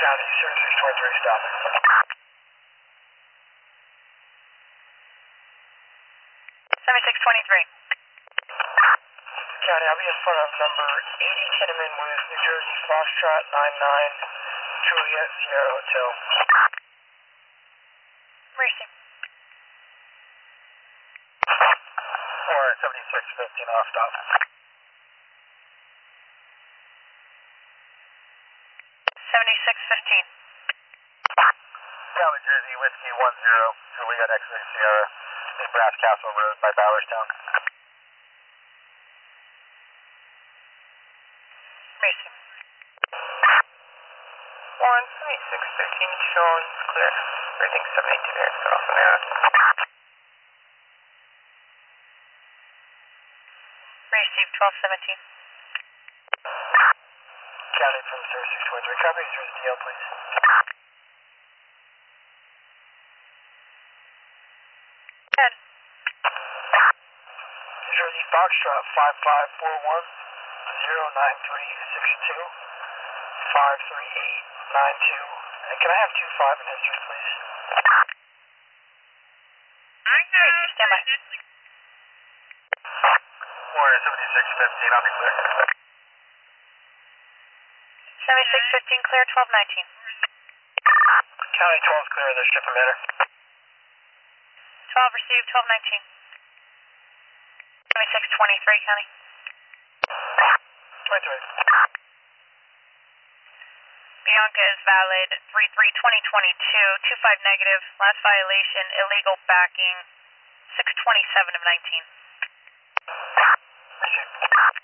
County, 0623, stopping. County, I'll be in front of number 80 Kinnaman with New Jersey Foxtrot 99 Juliet Sierra Hotel. Mercy. 7615 off stop. 7615. Cali, Jersey, Whiskey 10, Juliet X-Ray Sierra, in Brass Castle Road by Bowerstown. Mercy. 7615 shown clear. Rating 72 there, so off an arrow. Received 1217. County from 0623, copy, Jersey DL, please. Good. New Jersey Foxtrot 5541 09362 53892. And can I have 25 in history, please? Stand by. 7615, I'll be clear. 7615 clear, 1219. County 12 clear, they're shipping better. 12 received, 1219. 7623 County. 23. Bianca is valid 33-2022, 25 negative, last violation, illegal backing, 627 of 19. Received.